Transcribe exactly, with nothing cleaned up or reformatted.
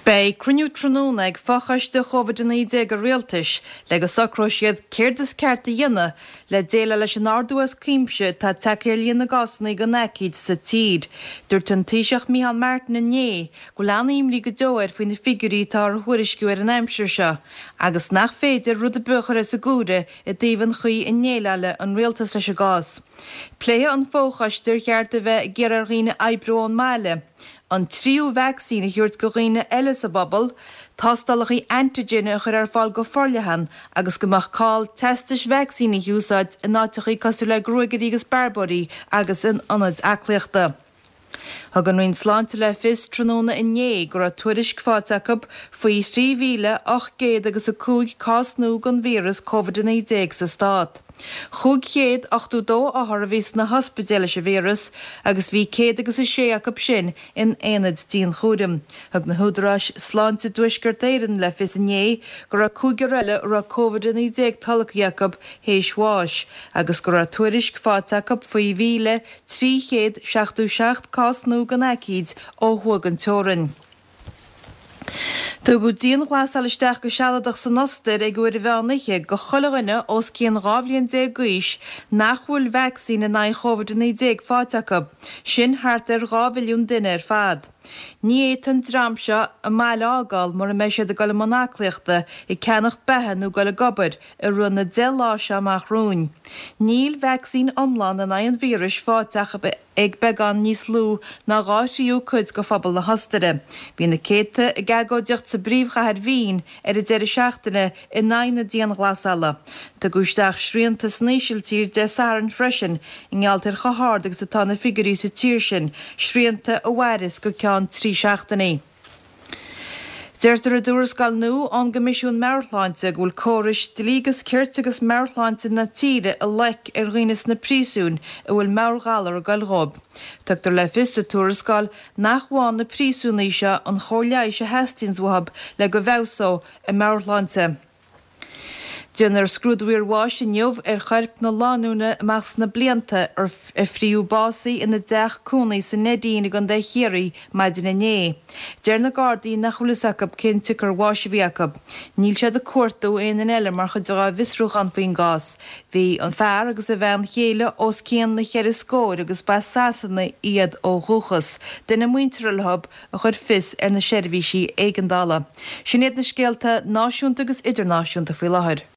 Bei cruniú tróna ag fachas de chovad in ide go réaltais le go sacró siad céirdas ceart a dhéine le déile leis an ardúas cíimse tá takeir líonna gasna go necíd sa tíd. Dúirt an tíiseach Micheál Martin inné go leanna imlí go dóir faoin na figurí tá ar thuairisciú ar an aimsir seo, agus nach féidir rud a buchar is a gúide i dtaobhann chuí innéile an réaltas leis a gás. Pléithe an fóchas dúir cheart a bheith ggéar ar riine eibreón máile. An tríú vaccín a thuirt go riine eile sa bobbal, tástalach antigen a chur ar fáil go forlehan agus gomach cáil testis vaccín a hiúsáid in áitichaí cosú le grúigead agus barborí agus in anad acliachta. Thug an roinn sláinte le fis tróna inné gur a tuairisc fáteachab faoi trí mhíle ach géad agus a cúig cásnú an vírus COVID nineteen sa stát. Chúg chéad achtú dó áthar a bhís na hospidéile se vírus agus bhí céad agus i sé acab sin in éad dín chúrim. Thug na húdarráis sláinte duisgur éireann le fis inné gur a cúgur eile ar a COVID nineteen talachíacab héisháis agus gur a tuairisc fáteachab faoi mhíle trí chéad seachtú seacht cásnú gan acíd ó thuag an teorann. Tá go díon glas alisteach go sealadach san nostair ag uair a bheanaiche go choilerinne os cían rábhlíonn dé guis nach bhfuil vaccín in na COVID nineteen fáteachab, sin thart ar rábhiliún duine ar fad. Ní é an drám seo a máile ágáil mar a meise de goile monacliachta i ceannacht bethe nó goile gobar i runna de lá se amach rún. Níl vaccín omláin in an vírus fáteachab ag beagán níos lú ná ráisiú cuid go fphobal na hostaire. Bhí na céite i gagóideocht sa bríomhchathir Bhín ar i deireadh seachtaine i naine díon glasala. Tá gúisteach sríanta snéisiiltír de saran freisin i ngealtar chathard agus atá na figurí sa tír sin, sríanta a bhhairis go ceann trí seachtaí. Deirtar a dúras gal nó an gomisisiún Mearthlainte bhfuil córis dlígus cirt agus Mearthlainte na tíre a leic ar rinas na prísún a bhfuil mearghalar a galrób. Tugtar le fis a túras gal nach bháin na prísúnaí se an chomhleidh se Hastings-Wahab le go bhesó i Mearthlainte. Déannar scrúdhuiir bháis in neamh ar charp na láúna meas na blianta ar a phríú básaí ina deach cúnaí sa nedíine gan de chéirí maidin inné. Deir na Gardaí nach chulasacab cin tucar bháisihíacab. Níl sé de cuairtú éana eile mar chud a visrúch an faoin gás. Bhí an fear agus a bhean chéile os céan na cheir scóir agus ba sasanna iad ó thuchas. Duna muinteralhab a chur fis ar na seirbhísí éigeandála. Sin iad na scéalta náisiúnta agus idirnáisiúnta faoi láthair.